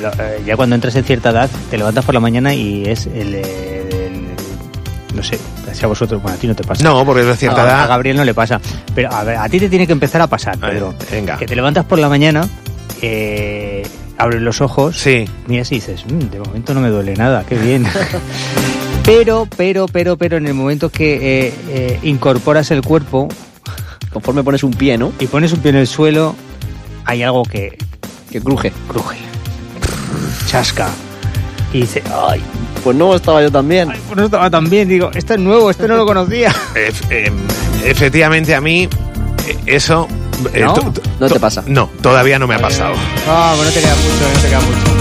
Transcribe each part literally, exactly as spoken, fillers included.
eh, ya cuando entras en cierta edad, te levantas por la mañana y es el... el no sé, si a vosotros, bueno, a ti no te pasa. No, porque es de cierta a, edad. A Gabriel no le pasa. Pero a ver, a ti te tiene que empezar a pasar, Pedro. Ver, venga. Que te levantas por la mañana, eh, abres los ojos, sí. miras y dices, mmm, de momento no me duele nada, qué bien. pero, pero, pero, pero, en el momento que eh, eh, incorporas el cuerpo... Conforme pones un pie, ¿no? Y pones un pie en el suelo, hay algo que... Que cruje. Cruje. Chasca. Y dice, ay... Pues no estaba yo tan bien. Ay, pues no estaba tan bien. Digo, esto es nuevo, esto no lo conocía. E- eh, efectivamente, a mí, eso... Eh, ¿No? to- to- ¿No te pasa? No, todavía no me ha pasado. No, no te queda mucho, no te queda mucho.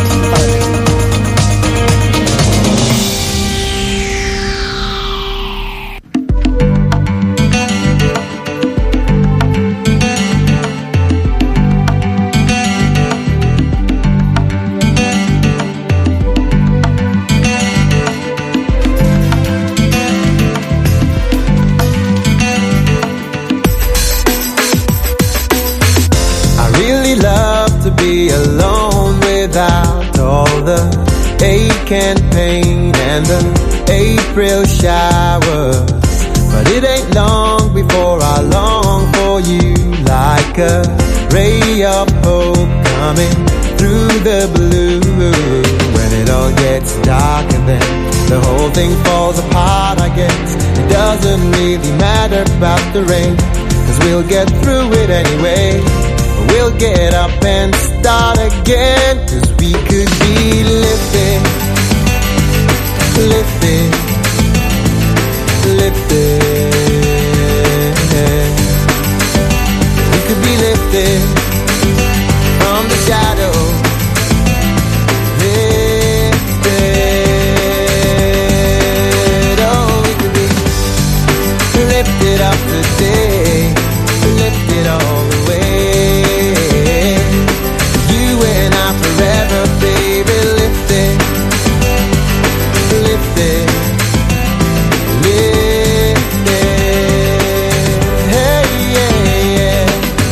Alone without all the ache and pain and the April showers. But it ain't long before I long for you, like a ray of hope coming through the blue. When it all gets dark and then the whole thing falls apart, I guess it doesn't really matter about the rain, 'cause we'll get through it anyway. We'll get up and start again, 'cause we could be lifted, lifted, lifted. We could be lifted from the shadow, lifted. Oh, we could be lifted up today, lifted all the way. Forever, baby, lifted, lifted, lifted. Hey, yeah, yeah.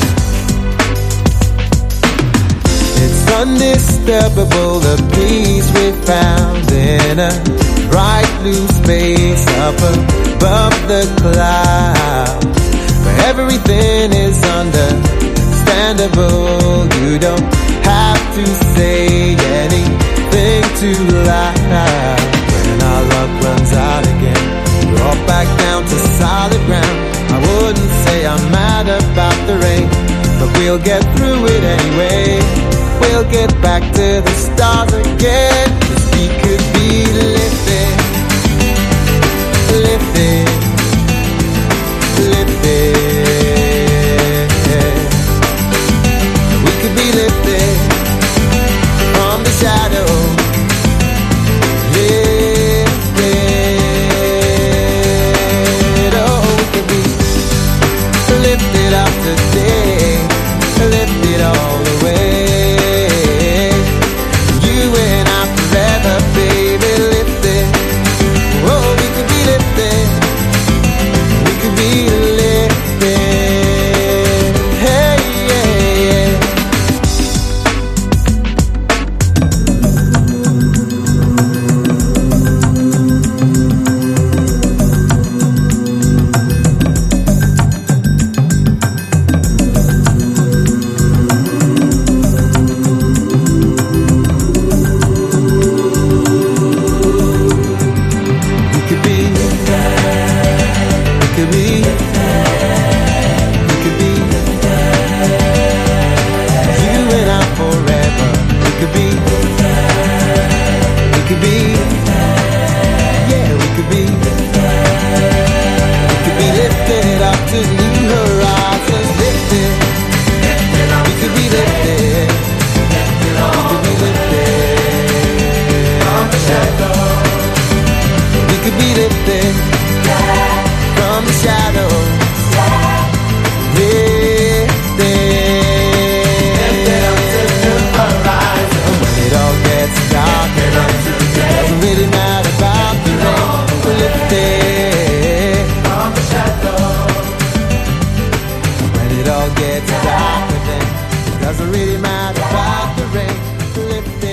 It's undisturbable, the peace we found in a bright blue space up above the clouds, where everything is understandable. You don't have to say anything too loud. When our luck runs out again, we're all back down to solid ground. I wouldn't say I'm mad about the rain, but we'll get through it anyway. We'll get back to the stars again.